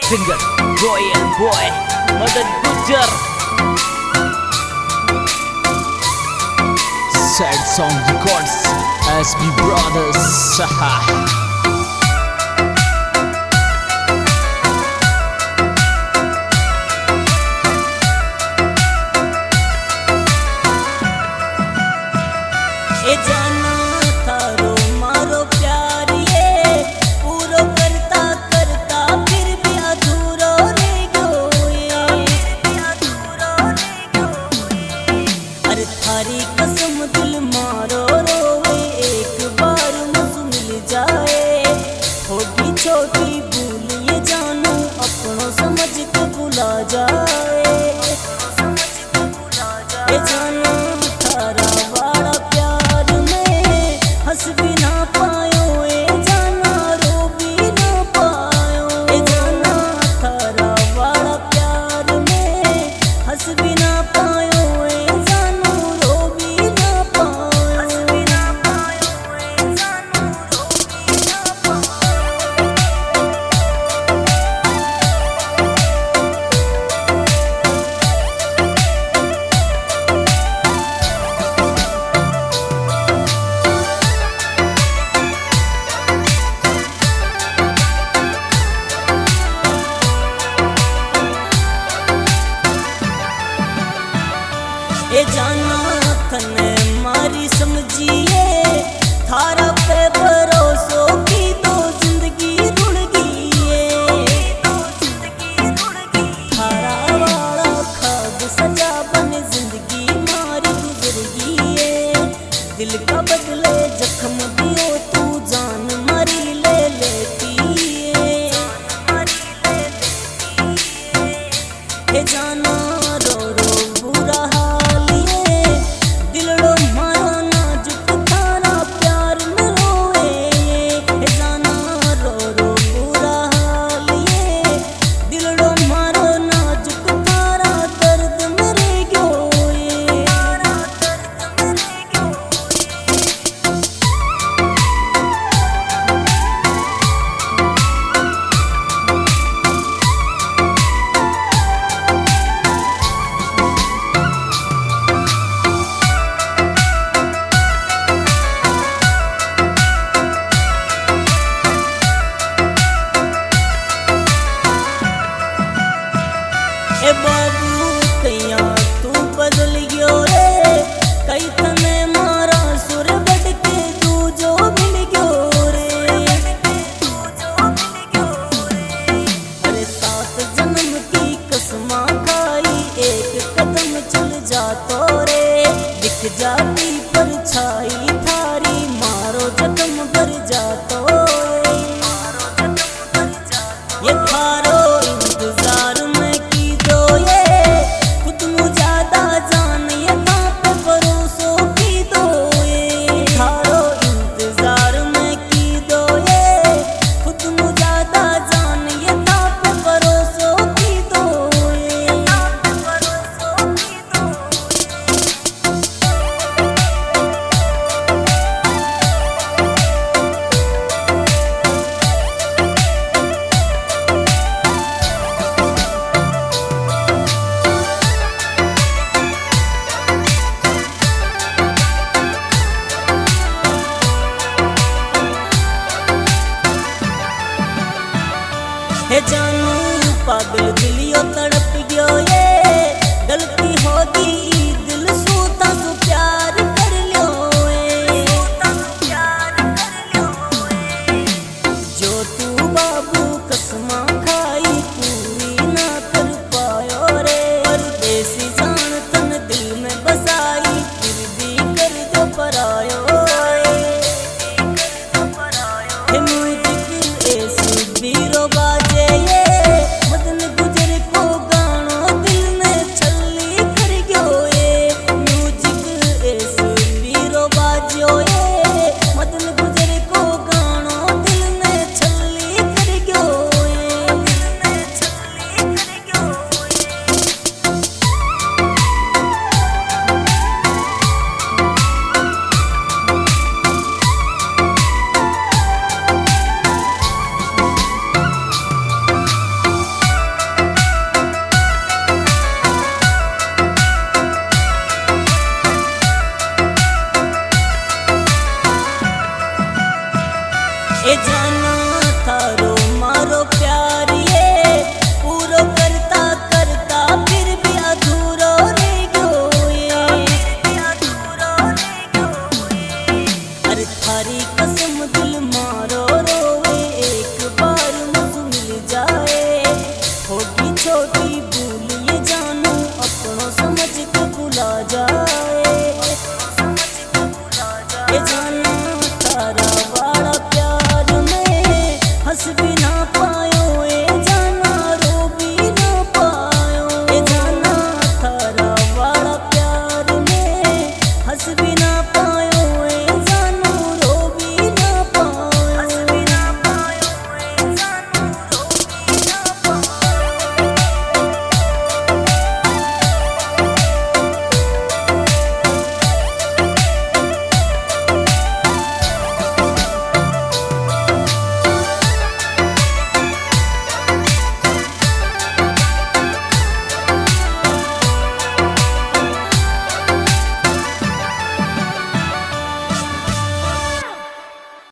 singer Royal Boy Madan Gujjar. Sad Song Records SB Brothers. ए जाना थारो मारो प्यार ये पूरो करता करता फिर भी अधूरो रह गयो अरे थारी कसम दिल मारो रोवे एक बार मुझ मिल जाए होगी छोटी भूल ये जानू अपनों समझ के भुला जाए ए जाना थारा वाला प्यार हंस भी ना पायो ए जाना रो भी ना पायो ए जाना थारा वाला प्यार में हंस भी ना पायो ए जानू रो भी ना पायो हंस भी ना पायो ए जानू रो भी ना पायो। ए जाना तने मारी समझिए थारा पे भरोसो की तो जिंदगी रुड़ गई थारा वाला ख्वाब सजा बन जिंदगी मारी गुजर गई दिल का बदले जख्म दियो तू जान मारी ले लेती ए जाना रो रो बुरा ए बाबू कैया तू बदल गयो रे कई तने मारा सुर बढ़ के तू जो मिल गयो रे अरे 7 जन्म की कसमा खाई एक कदम चल जा तो रे दिख जाती परछाई थारी मारो जख्म भर जा तो ये थारो इंतजार में हे जानू पागल दिलियो तड़प गयो ये गलती होगी दिल सूता सु प्यार कर लियो जो तू बाबू कसमा खाई पूरी ना कर पायो रे परदेसी जान तन दिल में बसाई फिर भी कर जो परायो हे म्यूजिक ऐसी बीरो बाजे ये मदन गुजर को जाना